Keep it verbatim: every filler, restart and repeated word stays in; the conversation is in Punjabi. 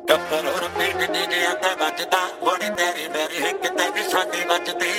ਟੱਪਰ ਔਰ ਪੀਟ ਡੀ ਜੇ ਆਂਦਾ ਵੱਜਦਾ, ਬੋੜੀ ਤੇਰੀ ਮੇਰੀ ਹਿੱਕ ਤੇ ਵੀ ਸਾਡੀ ਵੱਜਦੀ।